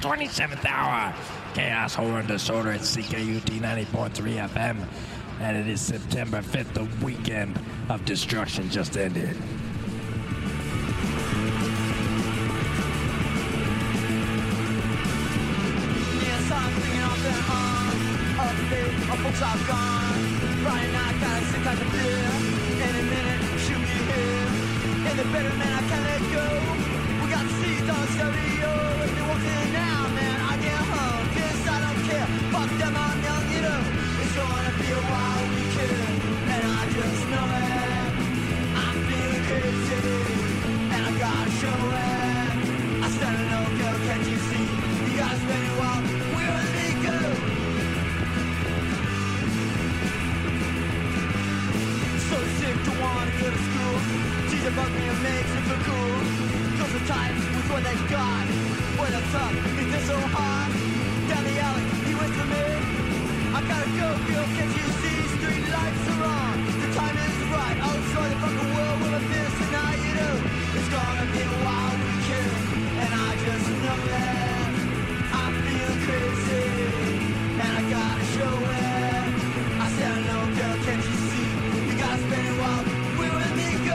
27th hour. Chaos Horror Disorder at CKUT 90.3 FM. And it is September 5th, the weekend of destruction just ended. Folks are gone. Friday night, gotta sit like a beer. Any minute, shoot me here. In the better man, I can't let go. We got seats on stereo. If you walk in now, man, I get home. Yes, I don't care. Fuck them, I'm young, you know. It's gonna be a wild weekend, and I just know it. I'm feeling crazy, and I gotta show it. I stand alone, girl, can't you see? You gotta spend a while. Where will they go? So sick to want to go to school. Teach about me and makes it feel cool. Cause the times with what they got. Boy, that's up, is this so hard? Down the alley, he went for me. I gotta go, girl, can't you see? Street lights are on, the time is right. I'll destroy the fucking world with a fist. And now you know, it's gonna be a wild weekend. And I just know that I'm feeling crazy, and I gotta show it. I said, no, girl, can't you see? You gotta spend a while. Where will they go?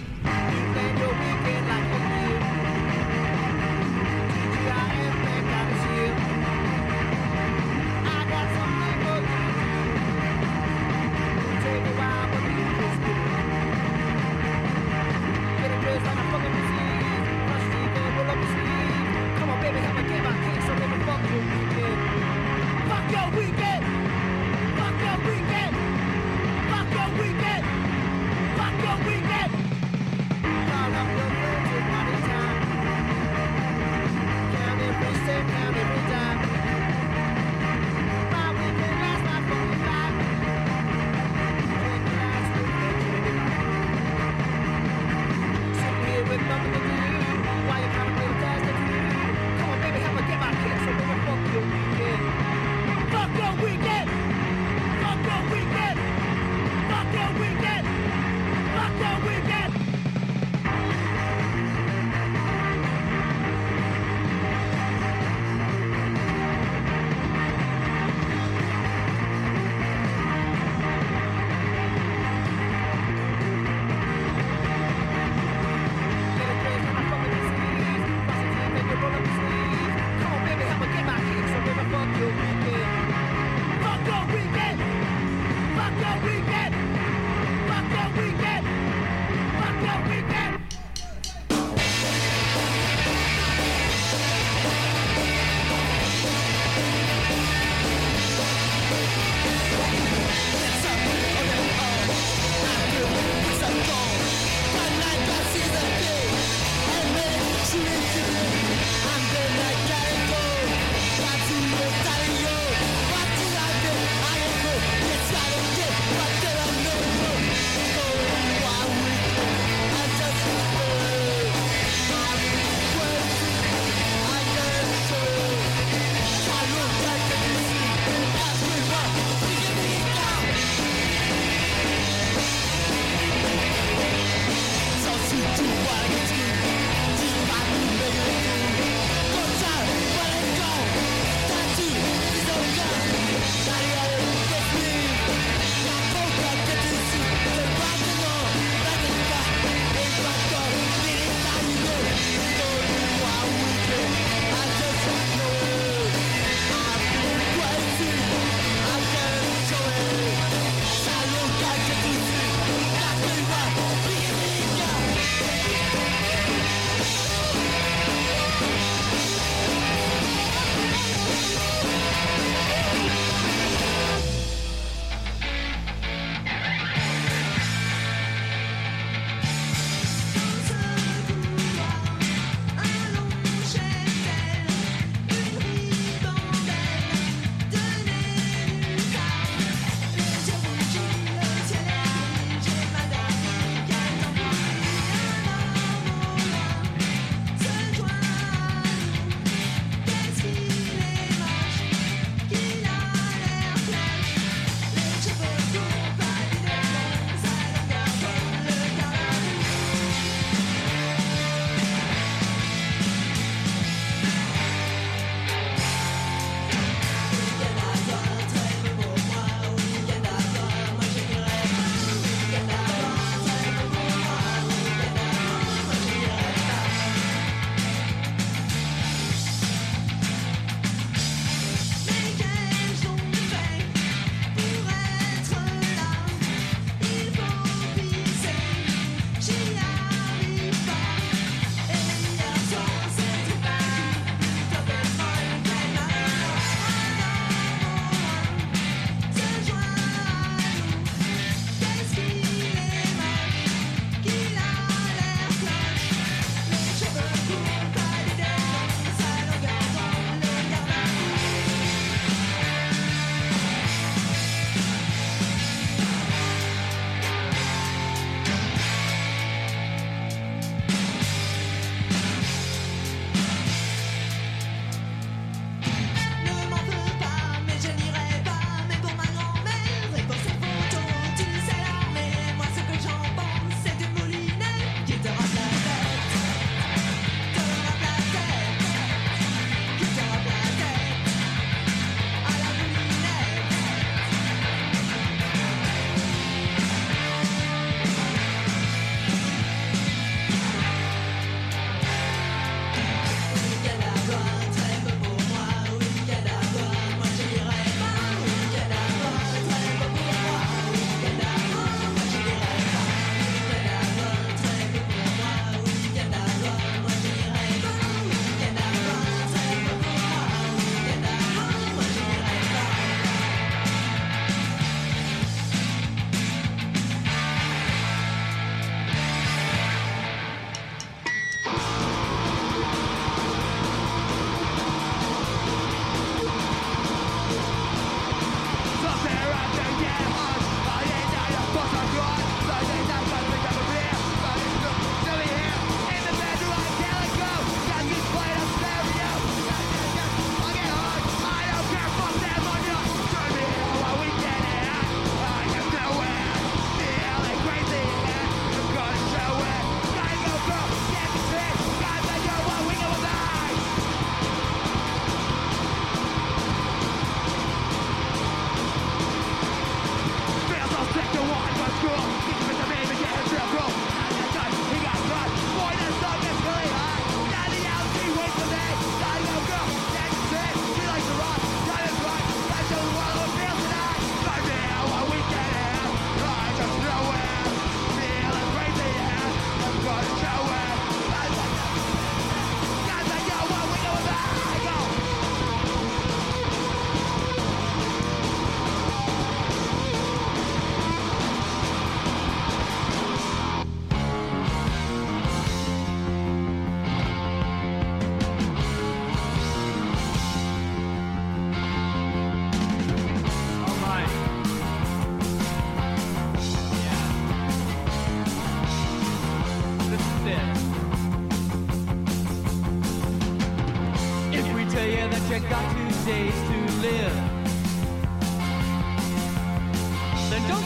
You spend your weekend like you do.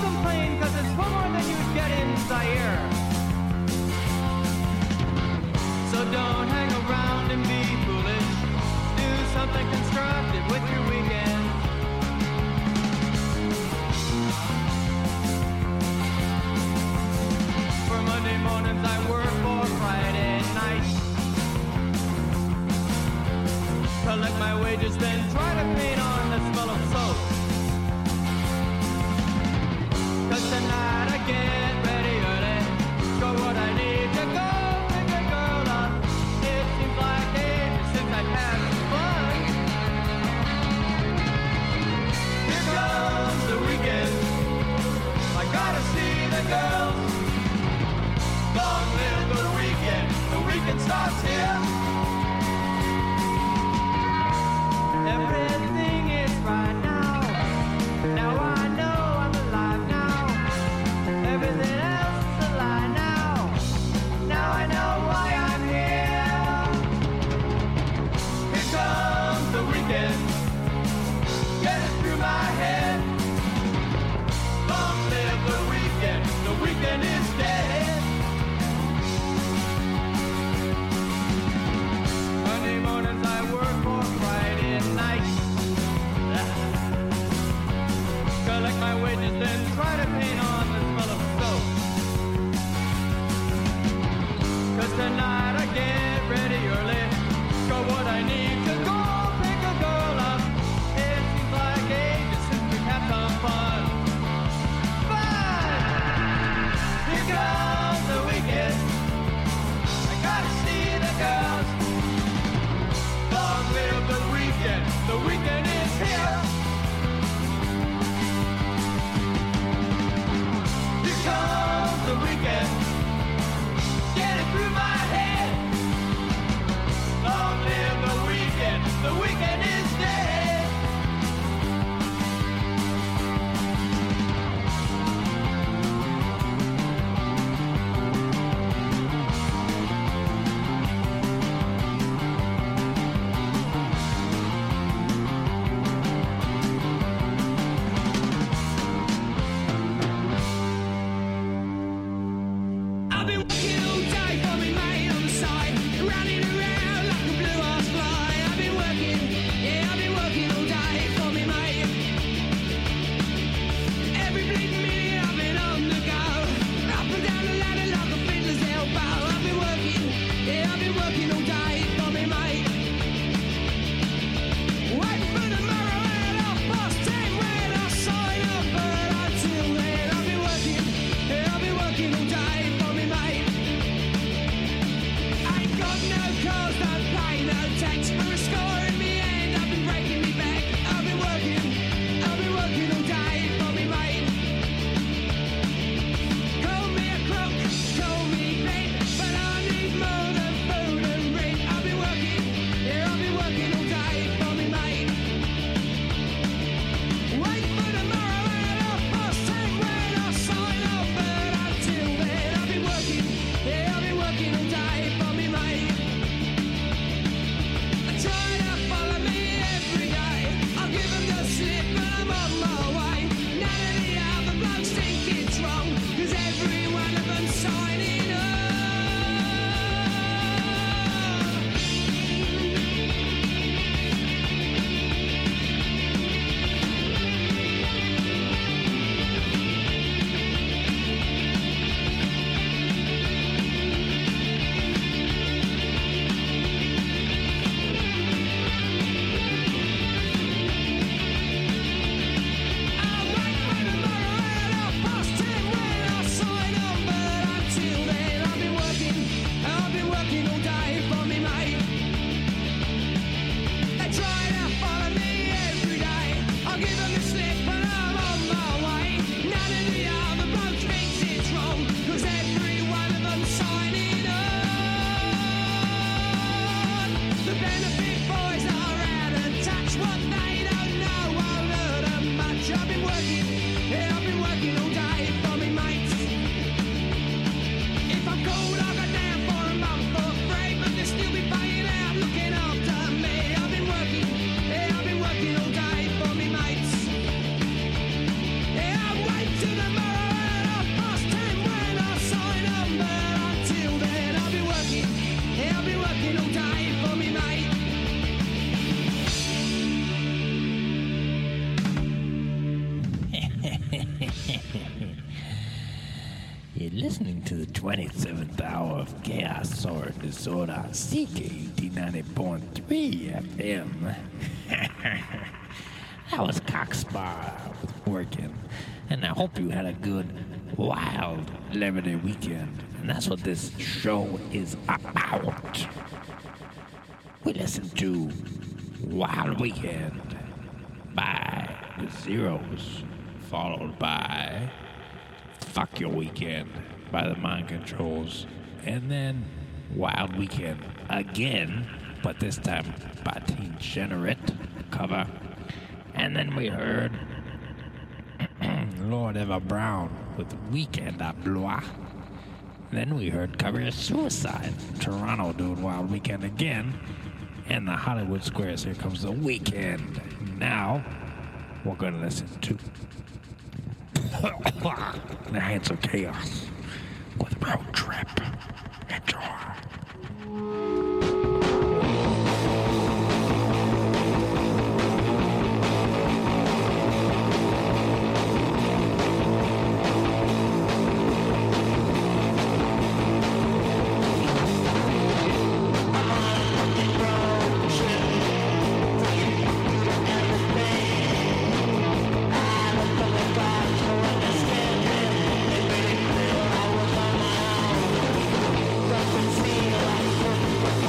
complain, cause it's far more than you'd get in Zaire. So don't hang around and be foolish. Do something constructive with your weekend. For Monday mornings I work for Friday nights. Collect my wages, then try to paint on the smell of soap. Cause tonight I get ready early. Got what I need to go pick a girl up. It seems like ages since I've had some fun. Here comes the weekend. I gotta see the girls. Long live the weekend. The weekend starts here. Everything is right now. Now I know I'm alive now. Everything else is a lie now. Now I know why I'm here. Here comes the weekend. Get it through my head. Long live the weekend. The weekend is dead. Monday mornings I work for Friday nights. Collect my wages, then try to paint on the smell of soap. Cause tonight I get ready early. Got what I need to go pick a girl up. It seems like ages since we've had some fun. Fun! Here comes the weekend. I gotta see the girls. Long live the weekend. The weekend is here. listening to the 27th hour of Chaos, Sorrow, and Disorder on CKUT 90.3 FM. That was Cockspar with Working, and I hope you had a good, wild Labor Day weekend, and that's what this show is about. We listened to Wild Weekend by The Zeros, followed by Fuck Your Weekend by the Mind Controls, and then Wild Weekend again, but this time by Teen Generate cover. And then we heard Lord Eva Brown with Weekend à Blois. Then we heard Career Suicide, Toronto doing Wild Weekend again, and the Hollywood Squares, Here Comes the Weekend. Now, we're going to listen to The Hands of Chaos with Road Trip. Enjoy. Understand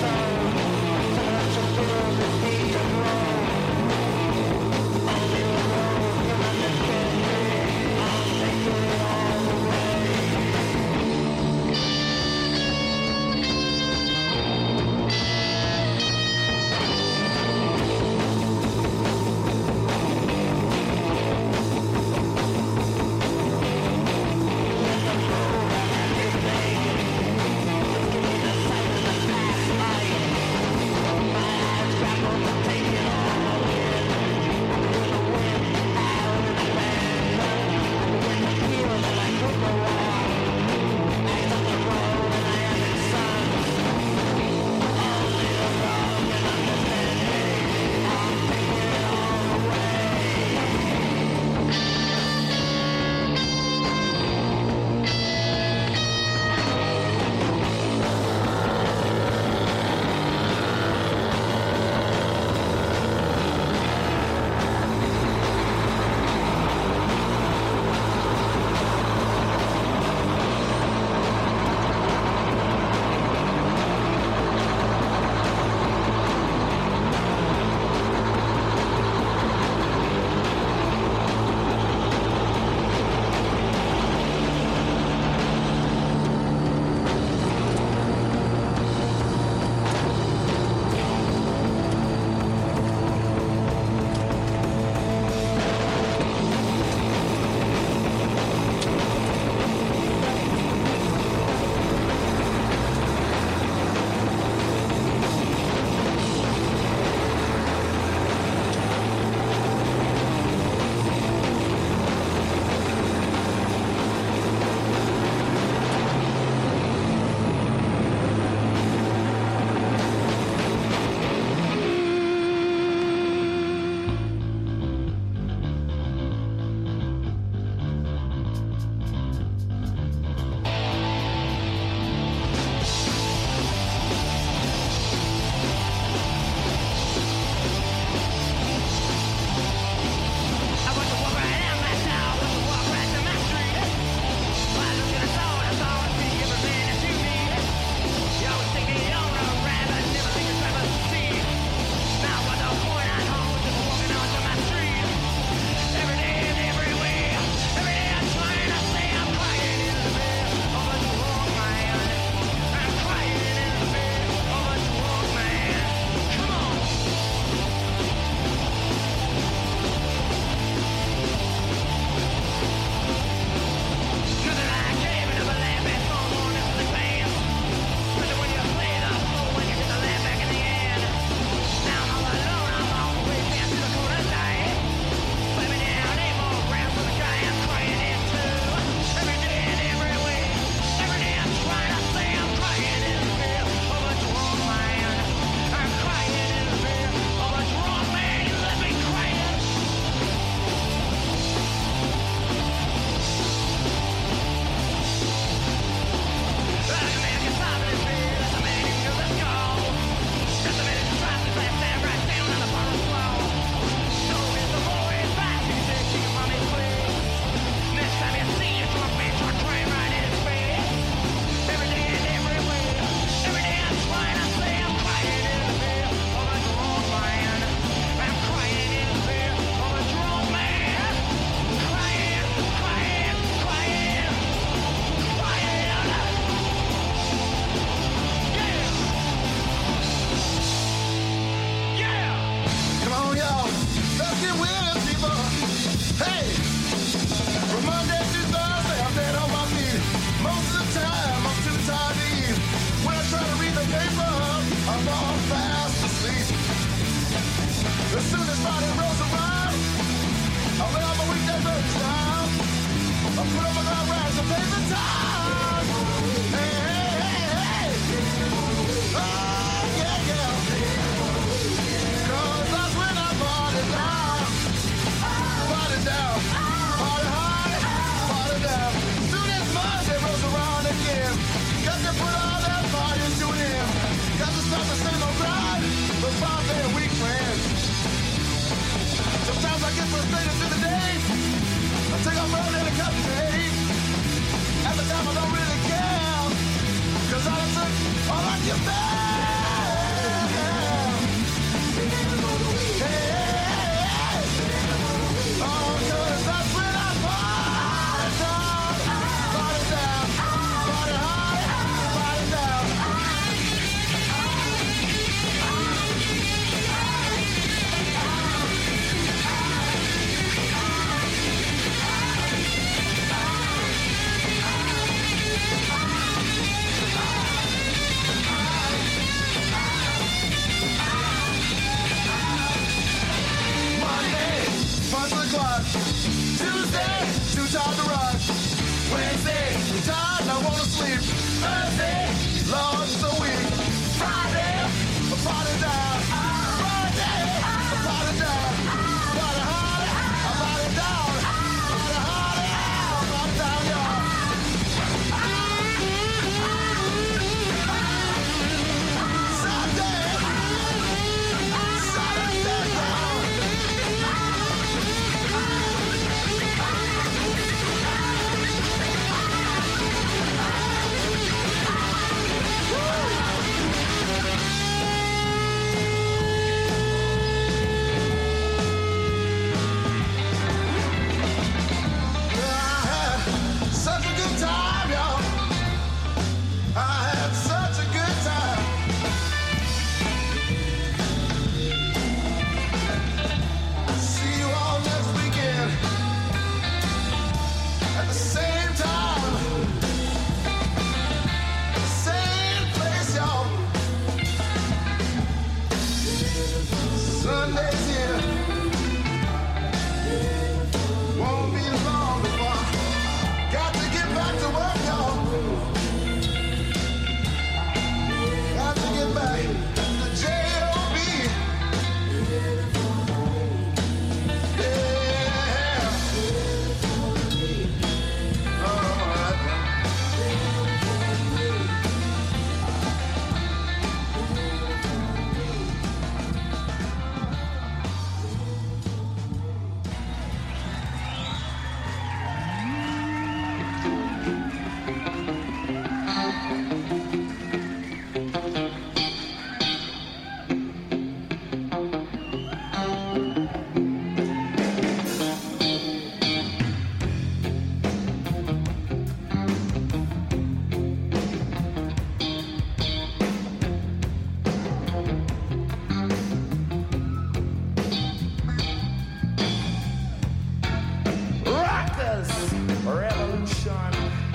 later to the day I take off running a country. At the time I don't really care, 'cause I took all I can bear. Oh, 'cause that's when I party down, party down, party hard, party down. Monday, punch the clock. Tuesday, too tired to rush. Wednesday, tired, I wanna sleep. Thursday, long so weak. Friday, a party down. Friday, a party down. Party hard, a party down. Party hard, a party down, y'all. Sunday, Saturday, such a good time, y'all. I had such a good time. See you all next weekend at the same time, same place, y'all. Sunday's here. Won't be long before I got to get back to work, y'all. Got to get back to the J.O.B. Yeah. All right. Rockers Revolution.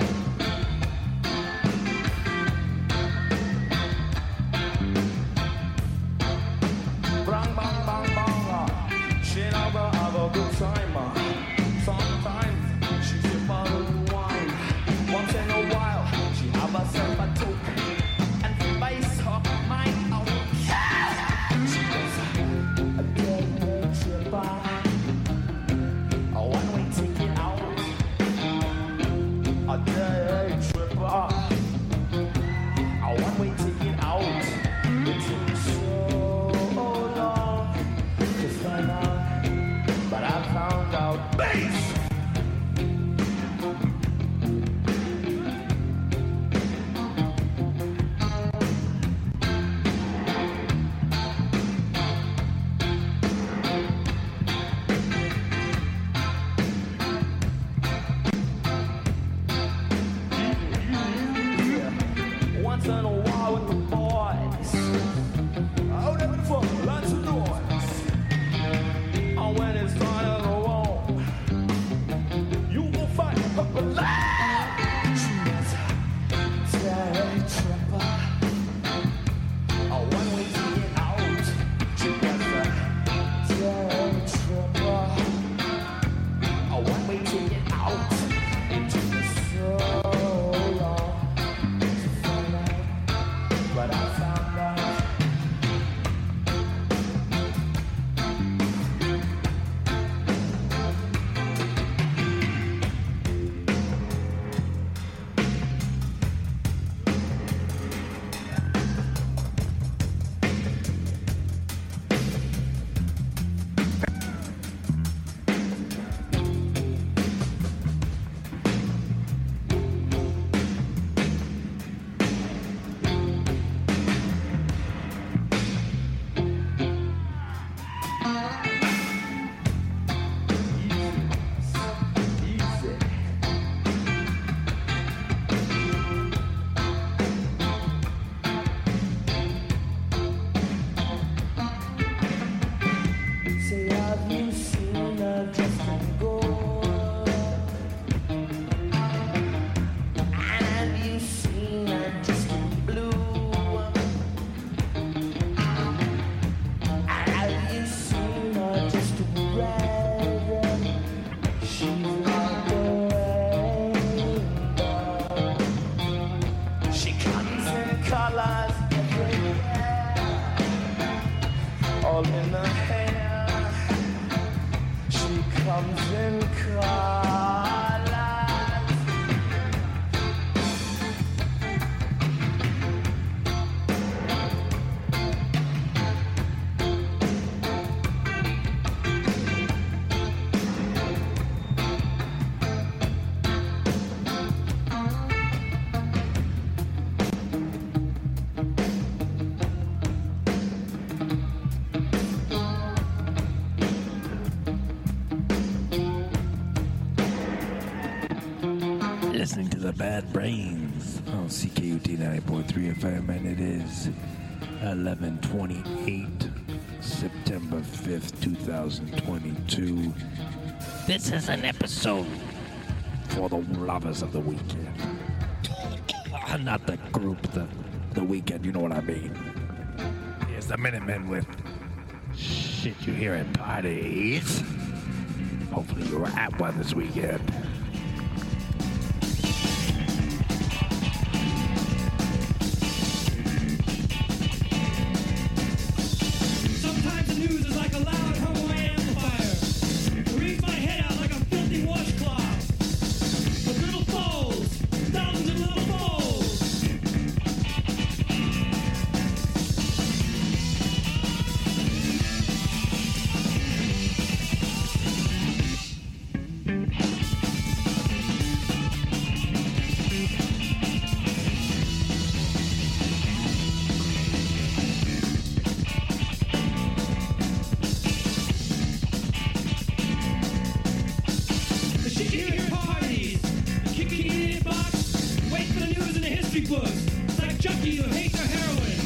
Bang, bang, bang, bang. She never have a good time. Sometimes she sip a little wine. Once in a while, she have herself a toke and spice her mind out. She was a dead tripper. A one-way ticket out. A day tripper. A one-way ticket out. It took me so long to find out, but I found out. Bass! Once in a while with the boys, out having fun, lots of noise. And when it's time to go home, comes in colors. Listening to the Bad Brains on CKUT 90.3 FM, and it is 11/28, September 5th, 2022. This is an episode for the lovers of the weekend. Not the group, the weekend, you know what I mean. Here's the Minutemen with shit you hear at parties. Hopefully you were at one this weekend. Sometimes the news is like a loud Humway amplifier. It reads my head out like a filthy washcloth. With little foals, thousands of little foals. The shit you hear at parties. Kick it in the idiot box. Wait for the news in the history books. It's like Chucky who hates her heroin.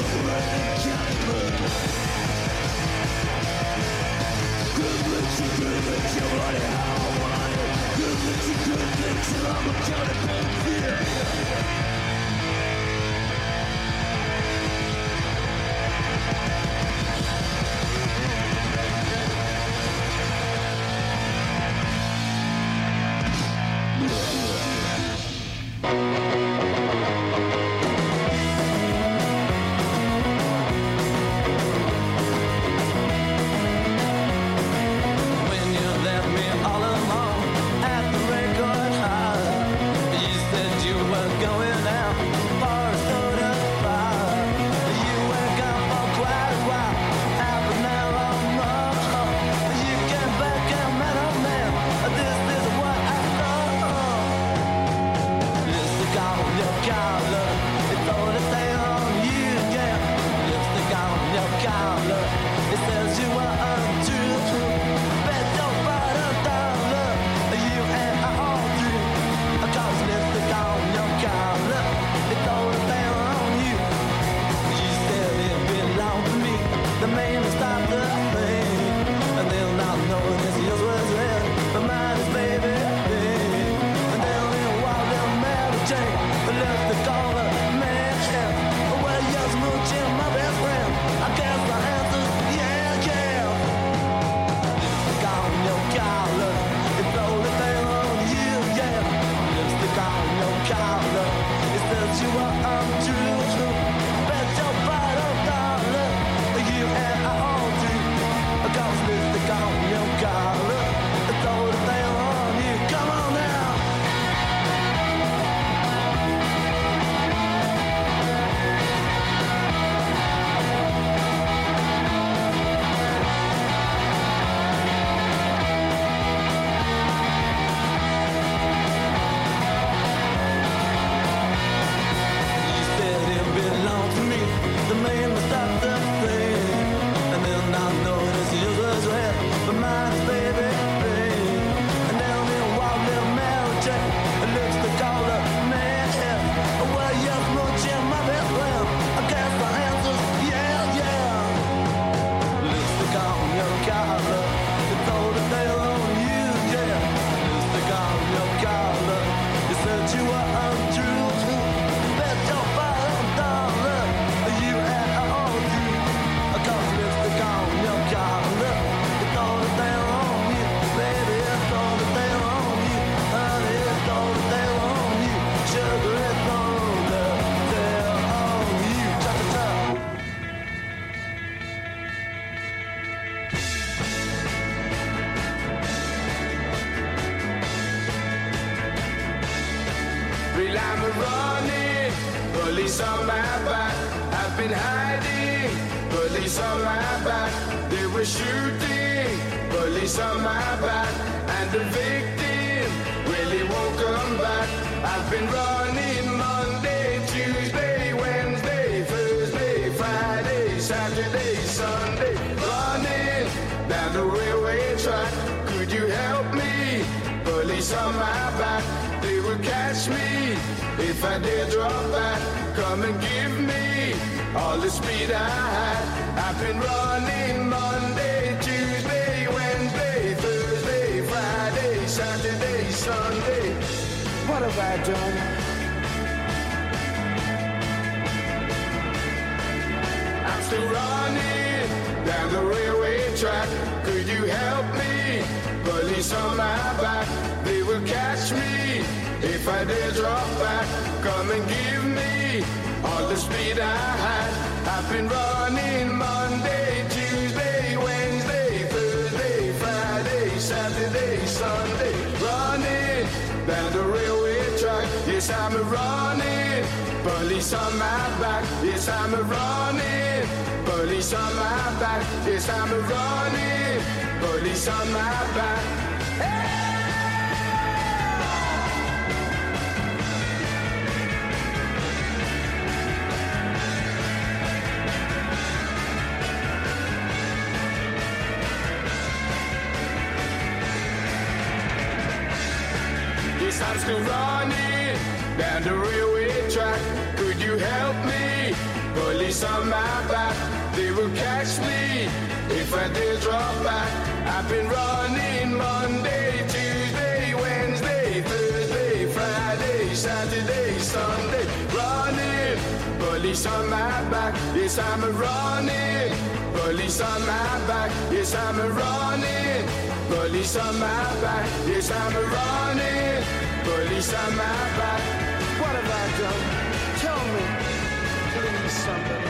When you left me all alone at the record high, you said you were going out for a soda bar. You were gone for quite a while, half an hour or more. You came back and met a man. This is what I thought. Lipstick on your collar, it's all the thing on you, yeah. Lipstick on your collar, it says you are untrue. Bet your bottom dollar, you and I all through. Cause lipstick on your collar, it's all the thing on you. You said it belonged to me, the man who stopped the thing. And they'll not know this yours was red, but mine is baby. And they'll in a wild little Mary Jane, the lipstick on the man. Well, you're smooching my best friend. I guess the answer's yeah, yeah. Lipstick on your collar, it's the only thing on you, yeah. Lipstick on your collar, it says you are untrue. Bet your bottom dollar, you and I all do. Cause lipstick on your collar, it's the only thing on you. Come on now. You said it belonged to me, the man who stopped the thing. And they'll not know this yours was red, but mine is baby. And they'll be a wild little Mary Jane, a lipstick on the man. Well, you're smooching my best friend. I guess the answer's yeah, yeah. Lipstick on your collar, it's all the thing on you, yeah. Lipstick on your collar, you said you were untrue. Bet your bottom dollar, you and I all do. Cause lipstick on your collar, it's all the thing on you, baby. It's all the thing on you, honey. It's all the thing on you, sugar. It's all the thing on you. Cha-cha-cha. Real I'm running, police on my back. I've been hiding, police on my back. They were shooting, police on my back. And the victim really won't come back. I've been running Monday, Tuesday, Wednesday, Thursday, Friday, Saturday, Sunday. Running down the railway track. Could you help me? Police on my back. They will catch me if I dare drop back. Come and give me all the speed I had. I've been running Monday, Tuesday, Wednesday, Thursday, Friday, Saturday, Sunday. What have I done? I'm still running down the railway track. Could you help me? Police on my back. They will catch me if I dare drop back. Come and give me all the speed I had. I've been running Monday, Tuesday, Wednesday, Thursday, Friday, Saturday, Sunday. Running down the railway track. Yes, I'm running. Police on my back. Yes, I'm running. Police on my back. Yes, I'm running. Police on my back. Yes, I'm still running down the railway track. Could you help me? Police on my back, they will catch me if I dare drop back. I've been running Monday, Tuesday, Wednesday, Thursday, Friday, Saturday, Sunday. Running, police on my back, yes I'm a running. Police on my back, yes I'm a running. Police on my back, yes I'm a running. Police on my back. What have I done? Tell me, please, somebody.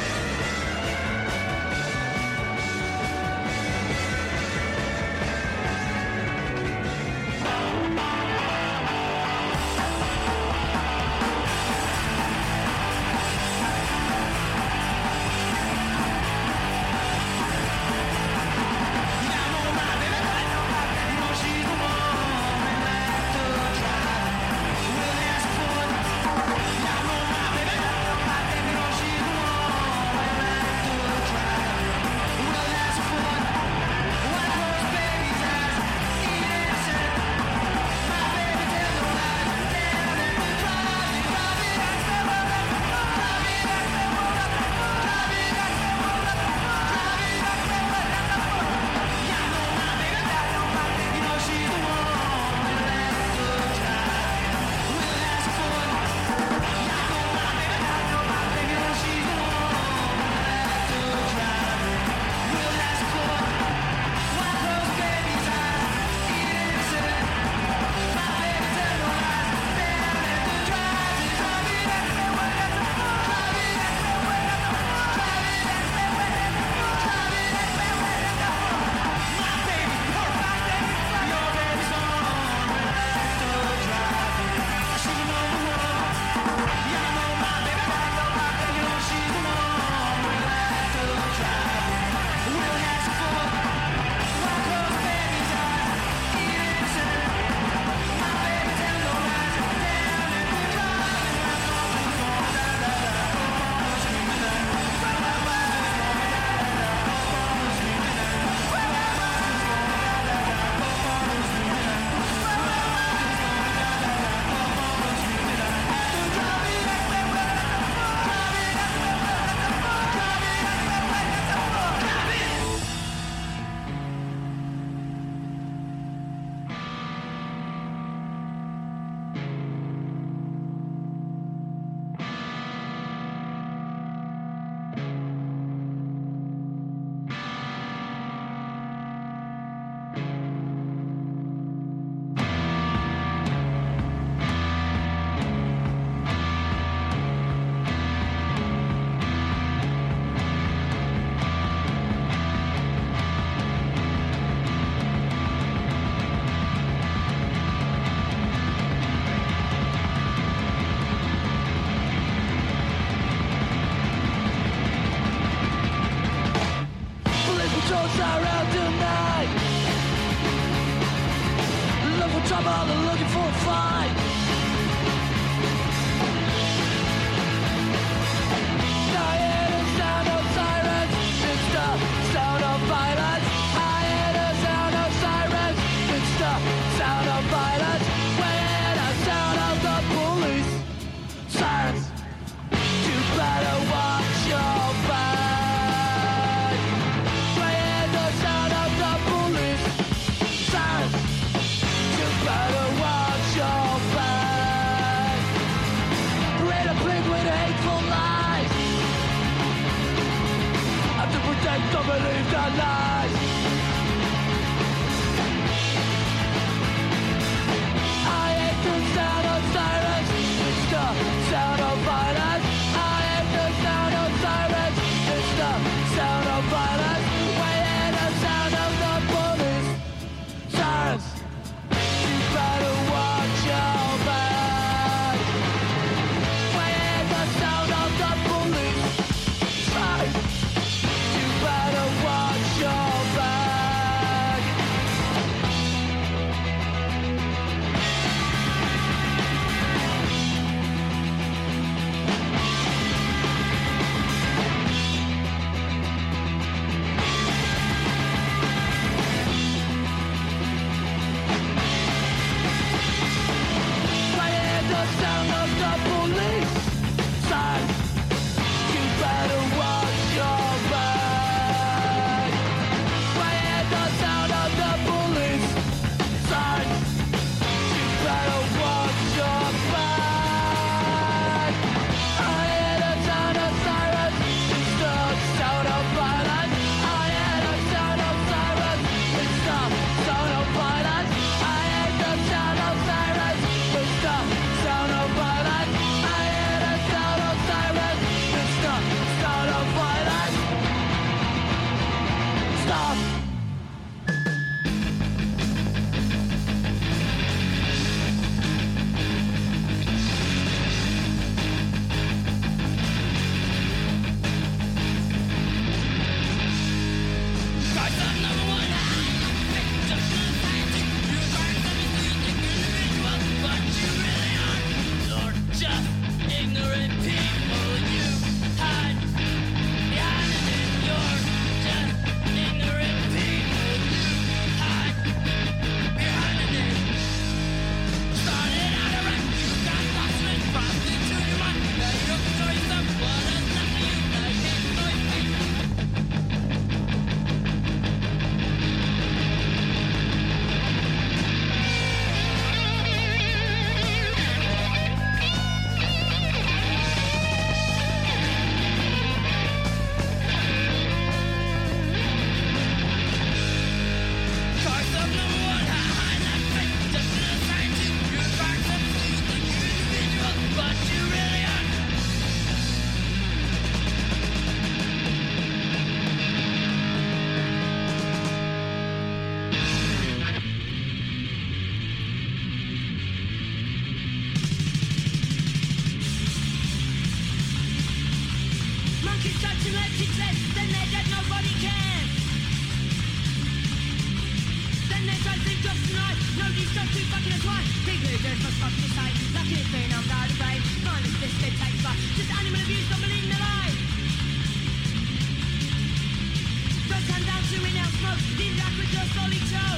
trouble, they're looking for a fight. I hear the sound of sirens, it's the sound of violence. I hear the sound of sirens, it's the sound of violence. We hear the sound of the police sirens. You better watch your back. We hear the sound of the police sirens. You better watch your back. Read a pig with hateful lies. I have to protect, don't believe the lies. I hate the sound of sirens. It's the sound of violence. I hate the sound of sirens. It's the sound of violence. We hear the sound of the police sirens. You better watch your back. We hear the sound of the police sirens. You better watch your back. stop. Monkeys touch and let kids let, then they're dead, nobody cares. Then they try to think just tonight, nobody's just too fucking as one. People who do it must fucking decide, lucky it's been armed out of brave. Violence, this they take back, just animal abuse, don't believe in their life. First hand down to inhale smoke, leave that with your solid show.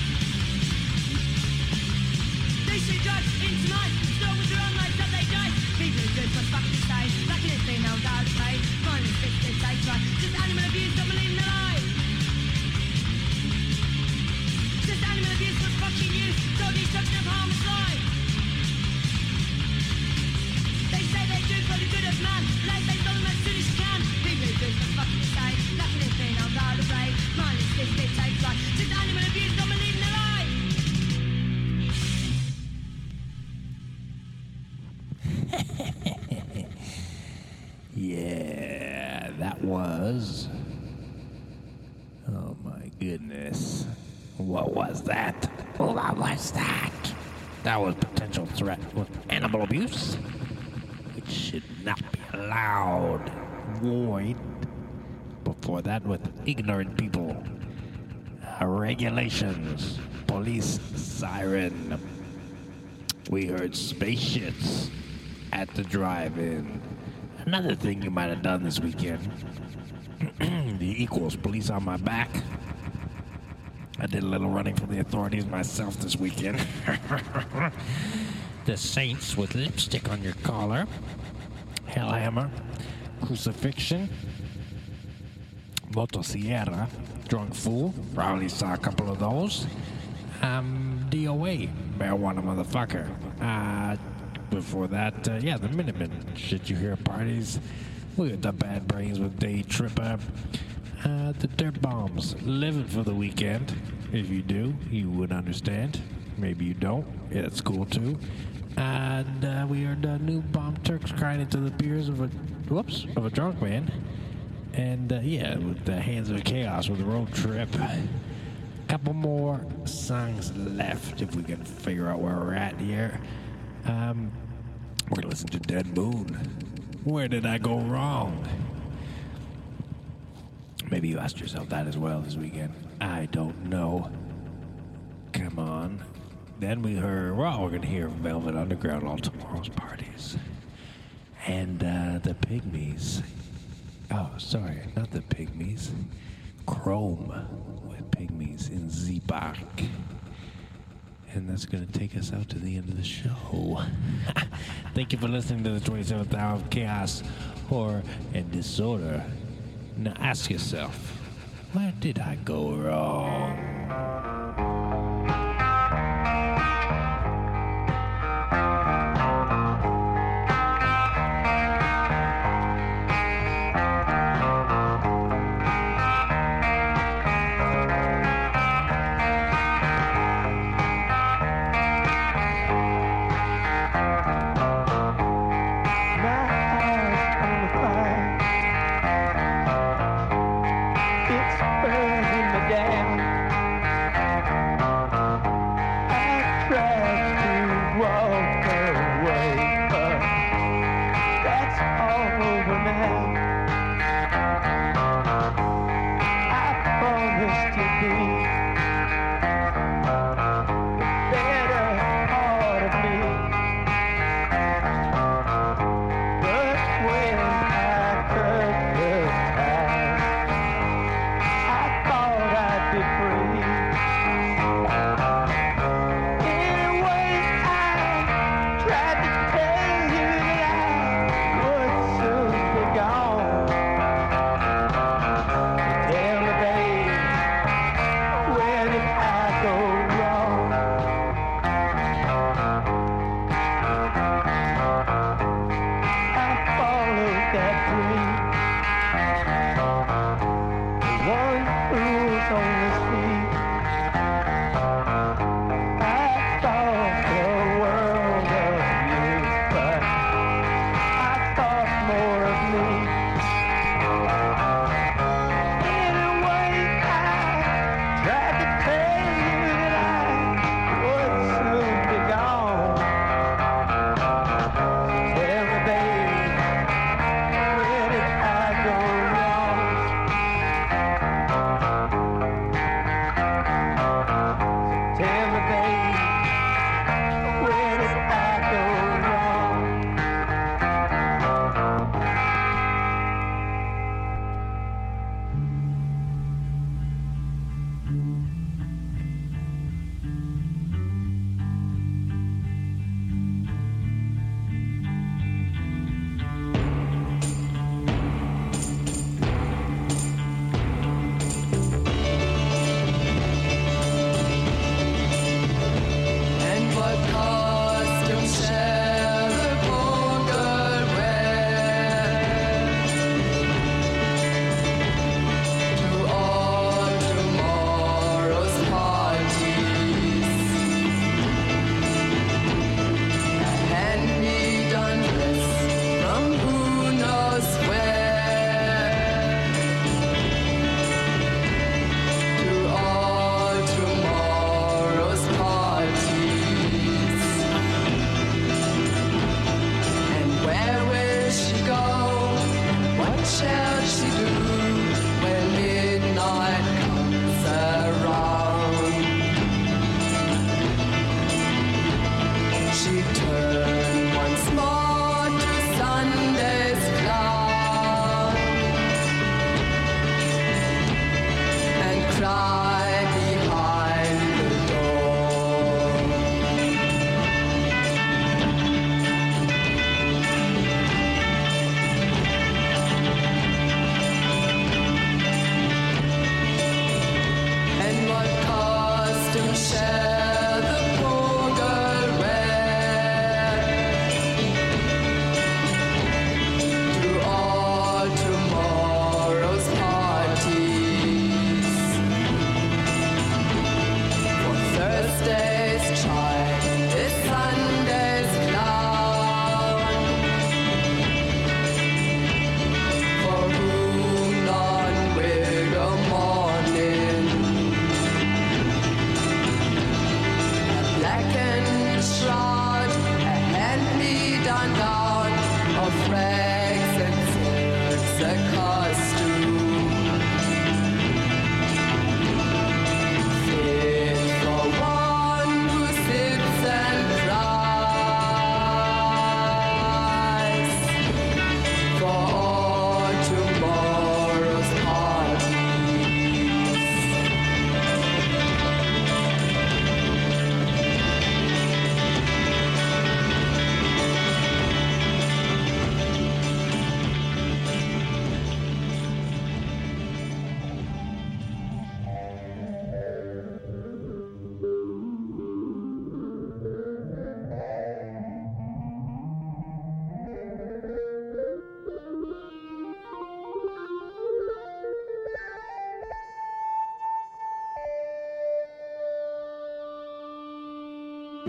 They should judge in tonight, still with their own lives that they die. People who do it must fucking decide, lucky it's been armed out of brave. Violence, this they take back, just animal abuse, don't believe in their life. Just animal abuse was fucking you, so destruction of harmless life. They say they do for the good of man, like they tell them as soon as you can. People who do it must fucking decide, lucky it's been armed out of brave. Violence, this they take back, just animal abuse, don't believe in their life. Yeah, that was. Oh my goodness. What was that? What was that? That was potential threat with animal abuse, which should not be allowed. Void. Before that, with ignorant people. Regulations. Police siren. We heard spaceships at the drive-in. Another thing you might have done this weekend. The equals police on my back. I did a little running from the authorities myself this weekend. The saints with lipstick on your collar. Hellhammer. Crucifixion. Motosierra. Drunk fool. Probably saw a couple of those. DOA. Marijuana motherfucker. Before that, the Minutemen. Shit you hear parties. We got the Bad Brains with Day Tripper. The Dirt Bombs. Living for the weekend. If you do, you would understand. Maybe you don't. Yeah, it's cool too. And we heard New Bomb Turks crying into the ears of a drunk man. And with the Hands of Chaos with the Road Trip. Couple more songs left if we can figure out where we're at here. We're gonna listen to Dead Moon. Where did I go wrong? Maybe you asked yourself that as well this weekend. I don't know. Come on. Then we're gonna hear Velvet Underground, All Tomorrow's Parties. And the Pygmies. Oh, sorry, not the Pygmies. Chrome with Pygmies in Z-Bach. And that's going to take us out to the end of the show. Thank you for listening to the 27th Hour of Chaos, Horror, and Disorder. Now ask yourself, where did I go wrong? It's burning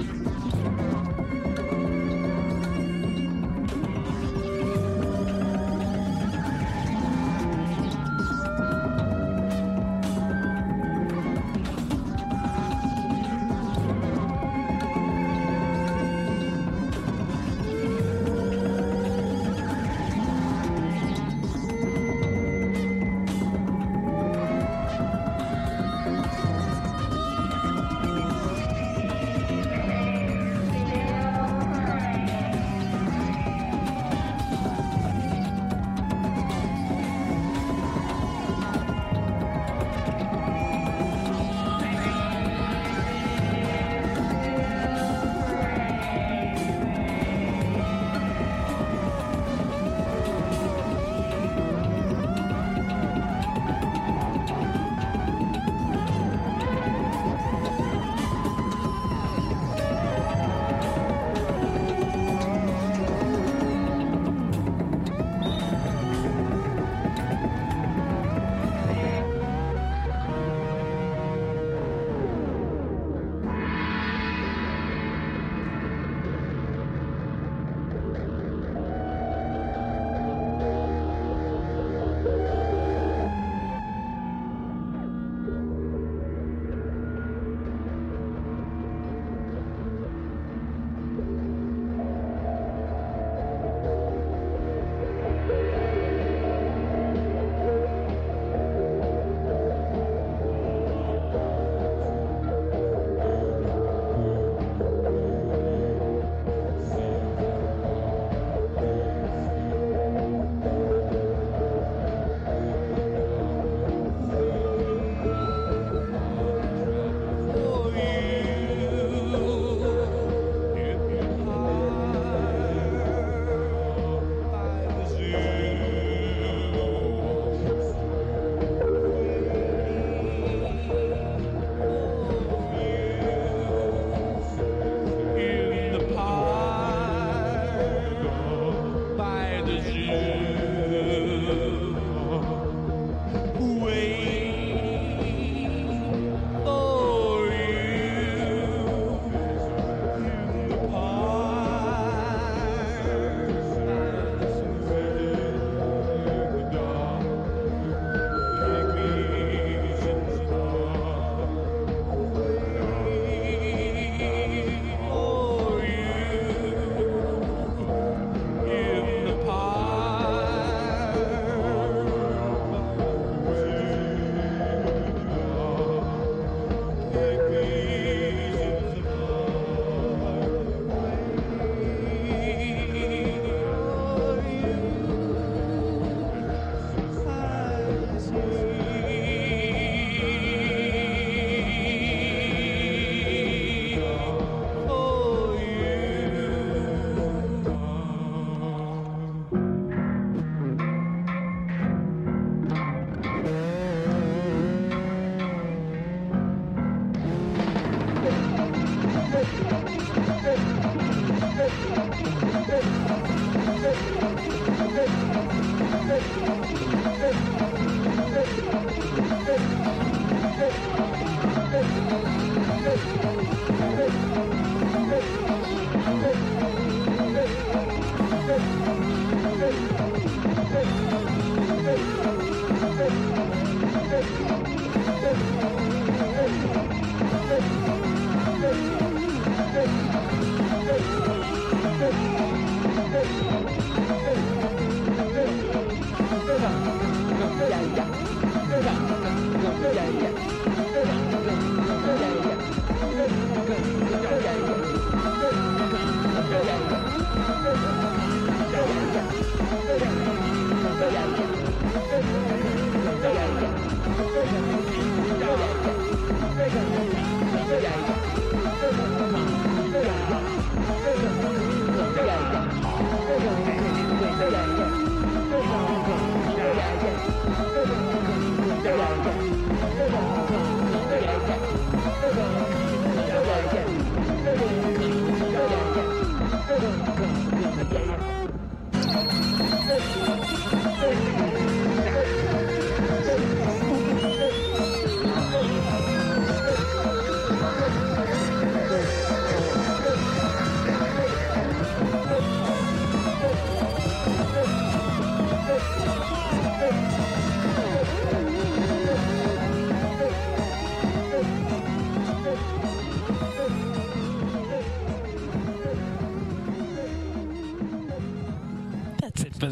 Yeah.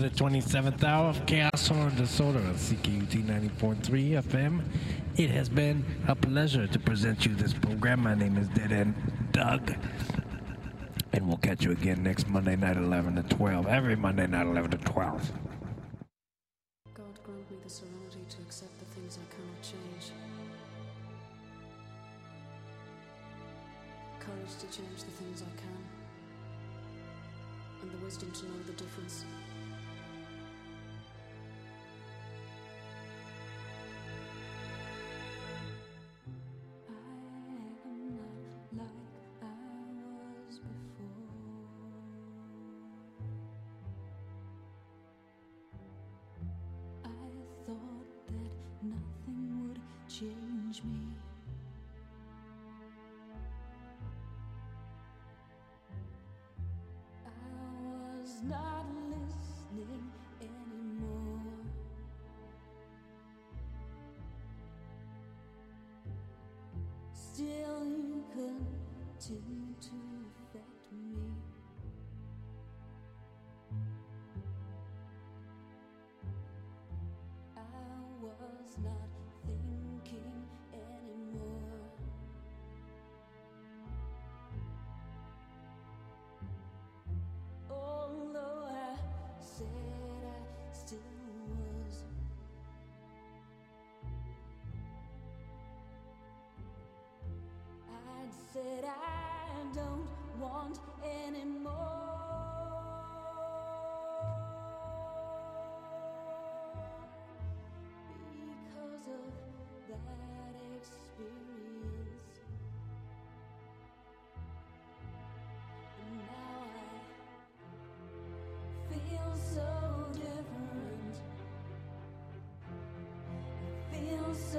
the 27th hour of Chaos Horn Disorder on CKUT 90.3 FM. It has been a pleasure to present you this program. My name is Dead End Doug. And we'll catch you again next Monday night, 11 to 12. Every Monday night, 11 to 12. God grant me the serenity to accept the things I cannot change. Courage to change the things I can. And the wisdom to know the difference. I am not like I was before. I thought that nothing would change me. I was not listening anymore. Still you continue to affect me. I was not thinking anymore. Although I said I still was. I'd said I don't want anymore.